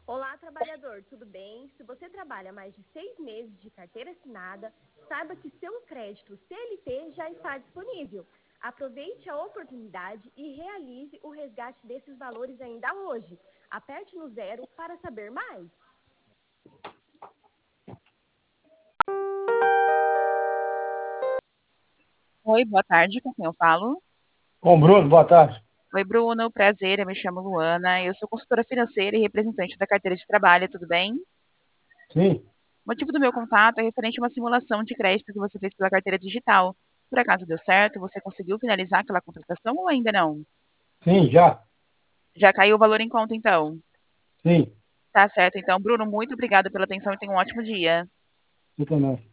Olá, trabalhador, tudo bem? Se você trabalha mais de 6 meses de carteira assinada, saiba que seu crédito CLT já está disponível. Aproveite a oportunidade e realize o resgate desses valores ainda hoje. Aperte no 0 para saber mais. Oi, boa tarde, com quem eu falo? Bom, Bruno, boa tarde. Oi, Bruno, prazer, eu me chamo Luana, eu sou consultora financeira e representante da carteira de trabalho, tudo bem? Sim, O motivo do meu contato é referente a uma simulação de crédito que você fez pela carteira digital. Por acaso deu certo? Você conseguiu finalizar aquela contratação ou ainda não? sim, já. Já caiu o valor em conta, então? Sim, Tá certo, então, Bruno, muito obrigada pela atenção e tenha um ótimo dia. eu também.